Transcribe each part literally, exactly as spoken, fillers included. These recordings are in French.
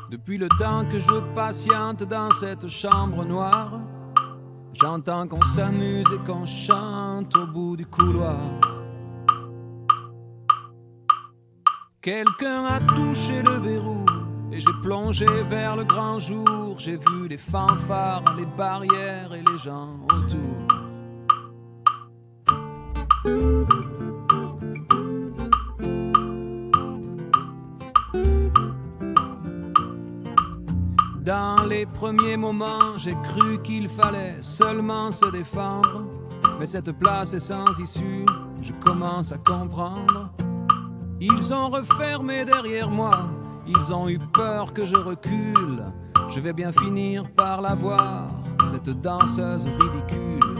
Depuis le temps que je patiente dans cette chambre noire, j'entends qu'on s'amuse et qu'on chante au bout du couloir. Quelqu'un a touché le verrou et j'ai plongé vers le grand jour. J'ai vu les fanfares, les barrières et les gens autour. Dans les premiers moments, j'ai cru qu'il fallait seulement se défendre. Mais cette place est sans issue, je commence à comprendre. Ils ont refermé derrière moi, ils ont eu peur que je recule. Je vais bien finir par la voir, cette danseuse ridicule.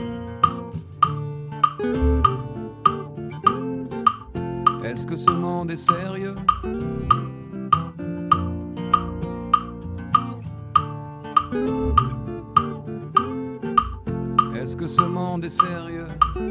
Est-ce que ce monde est sérieux ? Est-ce que ce monde est sérieux ?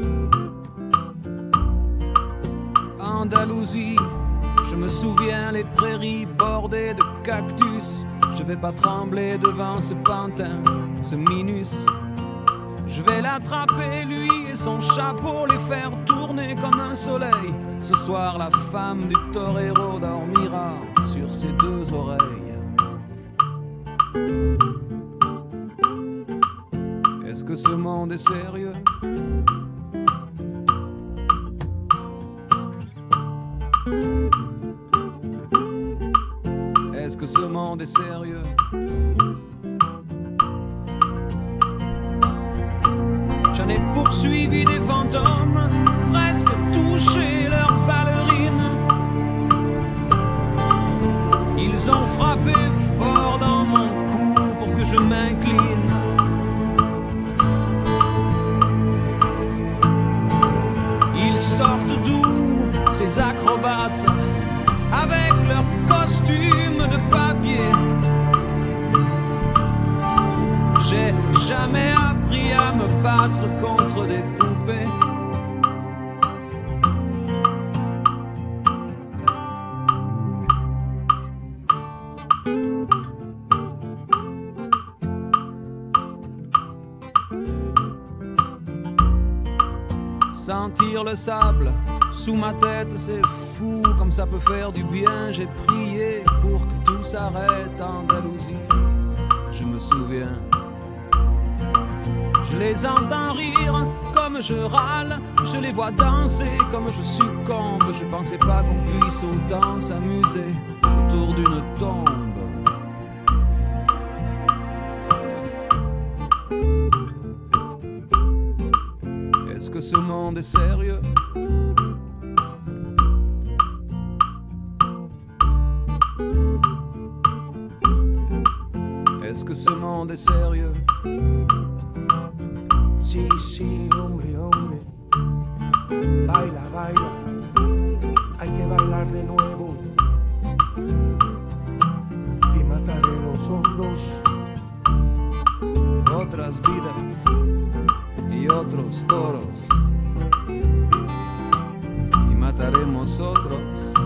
Andalousie, je me souviens les prairies bordées de cactus. Je vais pas trembler devant ce pantin, ce minus. Je vais l'attraper lui et son chapeau, les faire tourner comme un soleil. Ce soir la femme du torero dormira sur ses deux oreilles. Est-ce que ce monde est sérieux ? Est-ce que ce monde est sérieux ? J'en ai poursuivi des fantômes, presque touché leurs ballerines. Ils ont frappé fort dans mon cou pour que je m'incline. Ils sortent d'où, ces acrobates, avec leurs costumes de papier. J'ai jamais appris à me battre contre des poupées. Sentir le sable sous ma tête, c'est fou comme ça peut faire du bien. J'ai prié pour que tout s'arrête en Andalousie. Je me souviens. Je les entends rire comme je râle. Je les vois danser comme je succombe. Je pensais pas qu'on puisse autant s'amuser autour d'une tombe. Est-ce que ce monde est sérieux ? Est-ce que ce monde est sérieux ? Sí, sí, hombre, hombre. Baila, baila. Hay que bailar de nuevo. Y mataré los otros. Otras vidas y otros toros. Y mataremos otros.